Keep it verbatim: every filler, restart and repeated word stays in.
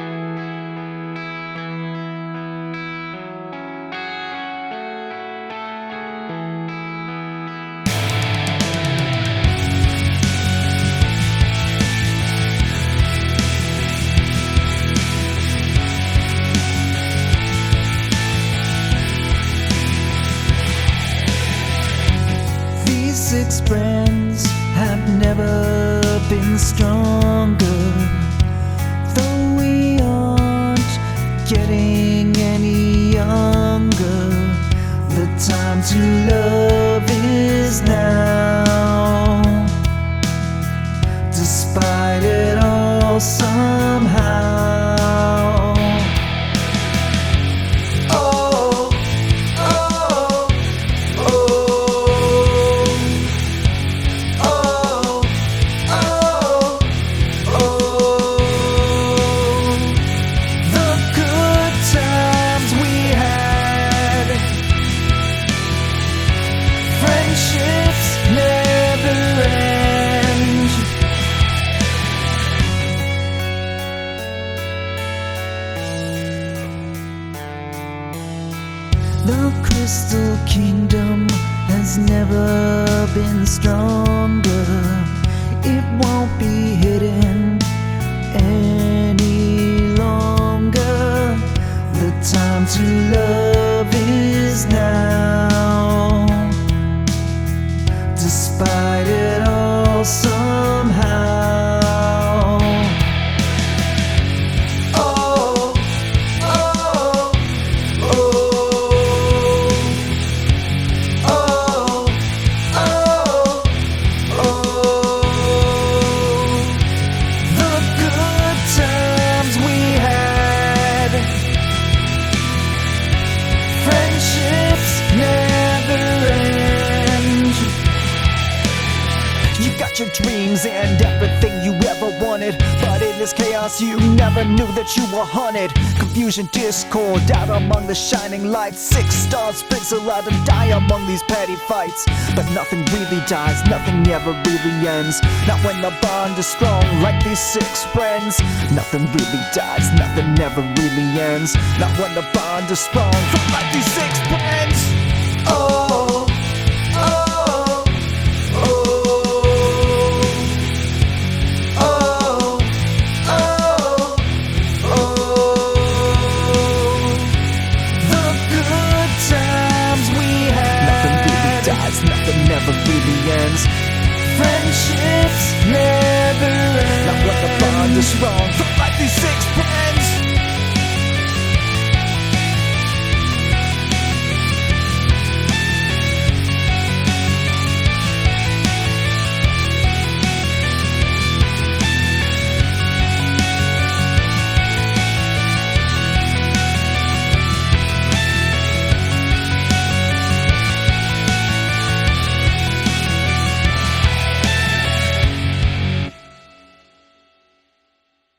Six friends have never been stronger, though we aren't getting any younger. The time to love is now. Despite it all, somehow. The Crystal Kingdom has never been stronger. It won't be hidden any longer. The time to love is now. Despite it all, somehow. Your dreams and everything you ever wanted, but in this chaos you never knew that you were haunted. Confusion, discord out among the shining lights. Six stars fizzle out and die among these petty fights. But nothing really dies, nothing ever really ends. Not when the bond is strong like these six friends. Nothing really dies, nothing ever really ends. Not when the bond is strong like these six friends. Oh.